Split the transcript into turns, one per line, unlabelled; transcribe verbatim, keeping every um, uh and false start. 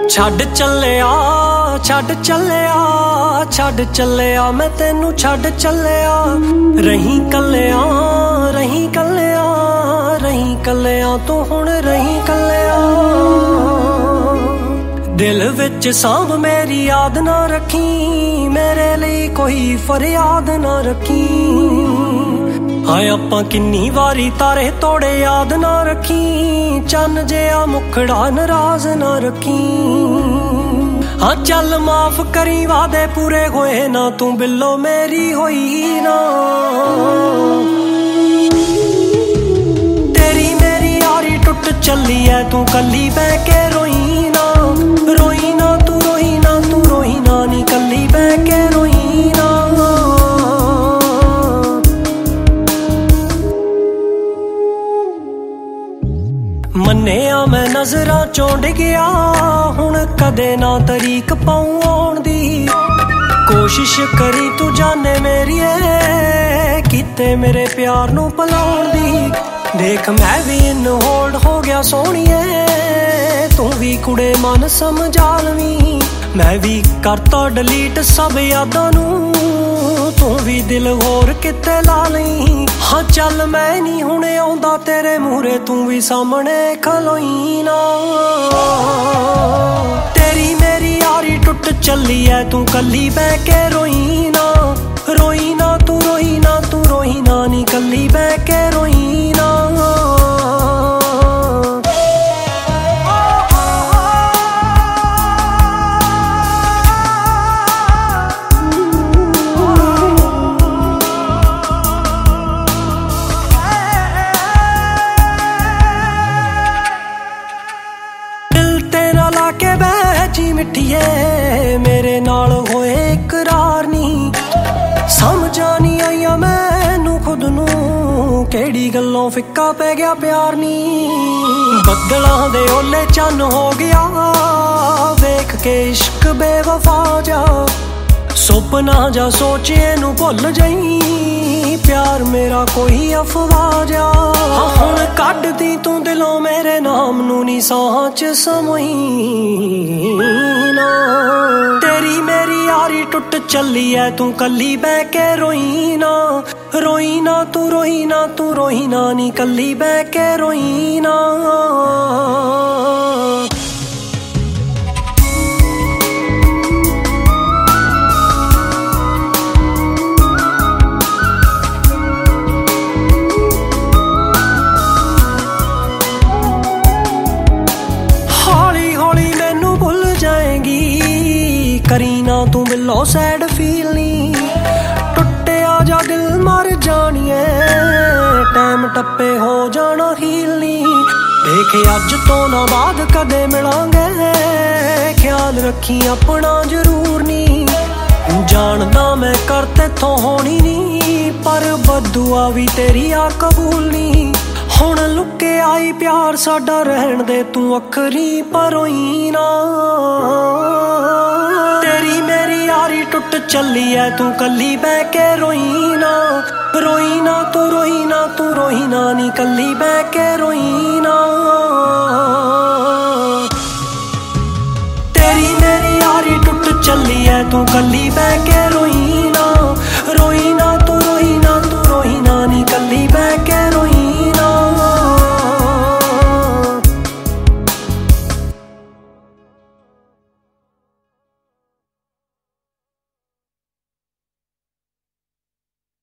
ਛੱਡ ਚੱਲਿਆ ਛੱਡ ਚੱਲਿਆ ਛੱਡ ਚੱਲਿਆ ਮੈਂ ਤੈਨੂੰ ਛੱਡ ਚੱਲਿਆ। ਰਹੀਂ ਕੱਲਿਆ ਰਹੀਂ ਕੱਲਿਆ ਰਹੀਂ ਕੱਲਿਆ ਤੂੰ ਹੁਣ ਰਹੀਂ ਕੱਲਿਆ। ਦਿਲ ਵਿੱਚ ਸਾਂਭ ਮੇਰੀ ਯਾਦ ਨਾ ਰੱਖੀ, ਮੇਰੇ ਲਈ ਕੋਈ ਫਰਿਆਦ ਨਾ ਰੱਖੀ। ਹਾਏ ਆਪਾਂ ਕਿੰਨੀ ਵਾਰੀ ਤਾਰੇ ਤੋੜੇ ਯਾਦ ਨਾ ਰੱਖੀ, ਚੰਨ ਜਿਹਾ ਮੁਖੜਾ ਨਾਰਾਜ਼ ਨਾ ਰੱਖੀ। ਹਾਂ ਚੱਲ ਮਾਫ ਕਰੀ ਵਾਦੇ ਪੂਰੇ ਹੋਏ ਨਾ, ਤੂੰ ਬਿੱਲੋ ਮੇਰੀ ਹੋਈ ਨਾ। ਤੇਰੀ ਮੇਰੀ ਯਾਰੀ ਟੁੱਟ ਚੱਲੀ ਐ, ਤੂੰ ਕੱਲੀ ਬਹਿ ਕੇ ਰੋਈ ਨਾ। ਰੋਈ ਨਾ ਤੂੰ ਰੋਈ ਨਾ ਤੂੰ ਰੋਈ ਨਾ ਨੀ, ਕੱਲੀ ਬਹਿ ਕੇ ਰੋਈ ਨਾ। ਮੰਨਿਆ ਮੈਂ ਨਜ਼ਰਾਂ ਚੋਂ ਡਿੱਗਿਆ, ਹੁਣ ਕਦੇ ਨਾ ਤਰੀਕ ਪਾਉ ਆਉਣ ਦੀ। ਕੋਸ਼ਿਸ਼ ਕਰੀ ਤੂੰ ਜਾਣੇ ਮੇਰੀਏ, ਕੀਤੇ ਮੇਰੇ ਪਿਆਰ ਨੂੰ ਭੁਲਾਉਣ ਦੀ। ਦੇਖ ਮੈਂ ਵੀ ਇਨ ਹੋਲਡ ਹੋ ਗਿਆ ਸੋਹਣੀਏ, ਤੂੰ ਵੀ ਕੁੜੇ ਮਨ ਸਮਝਾ ਲਵੀਂ। ਮੈਂ ਵੀ ਕਰਤਾ ਡਿਲੀਟ ਸਭ ਯਾਦਾਂ ਨੂੰ, ਤੂੰ ਵੀ ਦਿਲ ਹੋਰ ਕਿਤੇ ਲਾ ਲਈ। ਹਾਂ ਚੱਲ ਮੈਂ ਨਹੀਂ ਹੁਣ ਆਉਂਦਾ ਤੇਰੇ ਮੂਹਰੇ, ਤੂੰ ਵੀ ਸਾਹਮਣੇ ਖਲੋਈ ਨਾ। ਤੇਰੀ ਮੇਰੀ ਯਾਰੀ ਟੁੱਟ ਚੱਲੀ ਐ, ਤੂੰ ਕੱਲੀ ਬਹਿ ਕੇ ਰੋਈ ਨਾ। ਰੋਈ ਨਾ ਤੂੰ ਰੋਈ ਨਾ ਤੂੰ ਰੋਈ ਨਾ ਨੀ, ਕੱਲੀ ਬਹਿ ਕੇ ਰੋਈ ਨਾ। ਕੇ ਬੈਠੀ ਮਿੱਠੀਏ, ਮੇਰੇ ਨਾਲ ਹੋਏ ਇਕਰਾਰ ਨੀ। ਸਮਝਾਂ ਨੀ ਆਈਆਂ ਮੈਨੂੰ ਖੁਦ ਨੂੰ, ਕਿਹੜੀ ਗੱਲੋਂ ਫਿੱਕਾ ਪੈ ਗਿਆ ਪਿਆਰ ਨੀ। ਬੱਦਲਾਂ ਦੇ ਓਲੇ ਚੰਨ ਹੋ ਗਿਆ, ਵੇਖ ਕੇ ਇਸ਼ਕ ਬੇਵਫਾ ਜਾ। ਸੁਪਨਾ ਜਾ ਸੋਚੇ ਨੂੰ ਭੁੱਲ ਜਾਈ, ਪਿਆਰ ਮੇਰਾ ਕੋਈ ਅਫਵਾਹ ਜਾ। ਹੁਣ ਕੱਢਦੀ ਤੂੰ ਦਿਲੋਂ ਮੇਰੇ ਨਾਮ ਨੂੰ ਨੀ, ਸਾਹਾਂ ਚ ਸਮੋਈ ਨਾ। ਤੇਰੀ ਮੇਰੀ ਯਾਰੀ ਟੁੱਟ ਚੱਲੀ ਐ, ਤੂੰ ਕੱਲੀ ਬਹਿ ਕੇ ਰੋਈ ਨਾ। ਰੋਈ ਨਾ ਤੂੰ ਰੋਈ ਨਾ ਤੂੰ ਰੋਈ ਨਾ ਨੀ, ਕੱਲੀ ਬਹਿ ਕੇ ਰੋਈ ਨਾ। ਕਰੀ ਨਾ ਤੂੰ ਬਿੱਲੋ ਸੈਡ ਫੀਲ ਨੀ, ਟੁੱਟਿਆ ਜਾ ਦਿਲ ਮਰ ਜਾਣੀਏ। ਟਾਈਮ ਟੱਪੇ ਹੋ ਜਾਣਾ ਹੀਲ ਨੀ, ਦੇਖ ਅੱਜ ਤੋਂ ਨਾ ਬਾਅਦ ਕਦੇ ਮਿਲਾਂਗੇ। ਖਿਆਲ ਰੱਖੀ ਆਪਣਾ ਜ਼ਰੂਰ ਨੀ, ਜਾਣਦਾ ਮੈਂ ਕਰ ਤੇਥੋਂ ਹੋਣੀ ਨੀ, ਪਰ ਬਦਦੁਆ ਵੀ ਤੇਰੀ ਆ ਕਬੂਲ ਨੀ। ਹੁਣ ਲੁੱਕੇ ਆਈ ਪਿਆਰ ਸਾਡਾ ਰਹਿਣ ਦੇ, ਤੂੰ ਅੱਖਰੀ ਪਰੋਈ ਨਾ। ਤੇਰੀ ਮੇਰੀ ਯਾਰੀ ਟੁੱਟ ਚੱਲੀ ਐ, ਤੂੰ ਕੱਲੀ ਬਹਿ ਕੇ ਰੋਈ ਨਾ। ਰੋਈ ਨਾ ਤੂੰ ਰੋਈ ਨਾ ਤੂੰ ਰੋਈ ਨਾ ਨੀ, ਕੱਲੀ ਬਹਿ ਕੇ ਰੋਈ ਨਾ। ਤੇਰੀ ਮੇਰੀ ਯਾਰੀ ਟੁੱਟ ਚੱਲੀ ਐ, ਤੂੰ ਕੱਲੀ ਬਹਿ ਕੇ